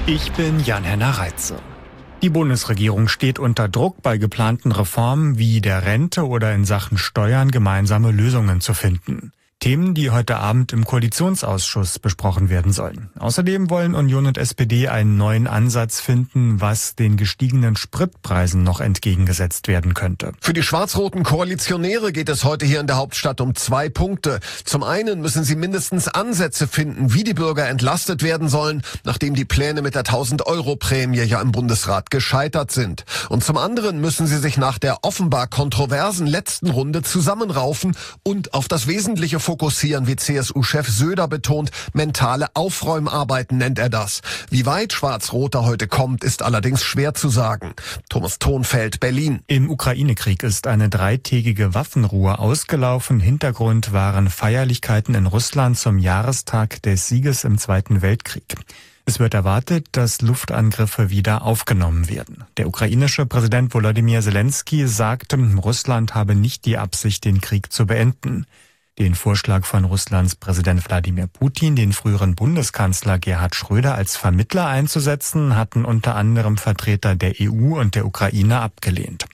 Ich bin Jan-Henner Reitze. Die Bundesregierung steht unter Druck, bei geplanten Reformen wie der Rente oder in Sachen Steuern gemeinsame Lösungen zu finden. Themen, die heute Abend im Koalitionsausschuss besprochen werden sollen. Außerdem wollen Union und SPD einen neuen Ansatz finden, was den gestiegenen Spritpreisen noch entgegengesetzt werden könnte. Für die schwarz-roten Koalitionäre geht es heute hier in der Hauptstadt um 2 Punkte. Zum einen müssen sie mindestens Ansätze finden, wie die Bürger entlastet werden sollen, nachdem die Pläne mit der 1000-Euro-Prämie ja im Bundesrat gescheitert sind. Und zum anderen müssen sie sich nach der offenbar kontroversen letzten Runde zusammenraufen und auf das Wesentliche fokussieren, wie CSU-Chef Söder betont. Mentale Aufräumarbeiten nennt er das. Wie weit Schwarz-Rot da heute kommt, ist allerdings schwer zu sagen. Thomas Thonfeld, Berlin. Im Ukraine-Krieg ist eine 3-tägige Waffenruhe ausgelaufen. Hintergrund waren Feierlichkeiten in Russland zum Jahrestag des Sieges im Zweiten Weltkrieg. Es wird erwartet, dass Luftangriffe wieder aufgenommen werden. Der ukrainische Präsident Volodymyr Zelensky sagte, Russland habe nicht die Absicht, den Krieg zu beenden. Den Vorschlag von Russlands Präsident Wladimir Putin, den früheren Bundeskanzler Gerhard Schröder als Vermittler einzusetzen, hatten unter anderem Vertreter der EU und der Ukraine abgelehnt.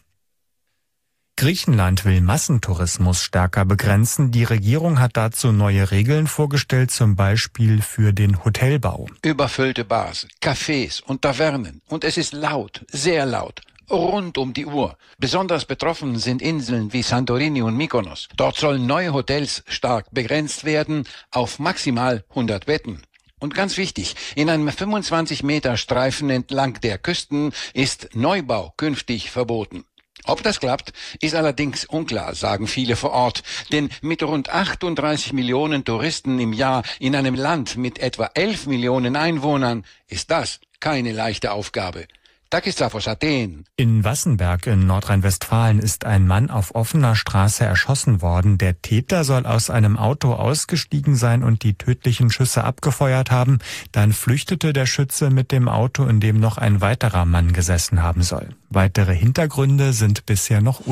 Griechenland will Massentourismus stärker begrenzen. Die Regierung hat dazu neue Regeln vorgestellt, zum Beispiel für den Hotelbau. Überfüllte Bars, Cafés und Tavernen. Und es ist laut, sehr laut. Rund um die Uhr. Besonders betroffen sind Inseln wie Santorini und Mykonos. Dort sollen neue Hotels stark begrenzt werden auf maximal 100 Betten. Und ganz wichtig, in einem 25-Meter-Streifen entlang der Küsten ist Neubau künftig verboten. Ob das klappt, ist allerdings unklar, sagen viele vor Ort. Denn mit rund 38 Millionen Touristen im Jahr in einem Land mit etwa 11 Millionen Einwohnern ist das keine leichte Aufgabe. Takis Athen. In Wassenberg in Nordrhein-Westfalen ist ein Mann auf offener Straße erschossen worden. Der Täter soll aus einem Auto ausgestiegen sein und die tödlichen Schüsse abgefeuert haben. Dann flüchtete der Schütze mit dem Auto, in dem noch ein weiterer Mann gesessen haben soll. Weitere Hintergründe sind bisher noch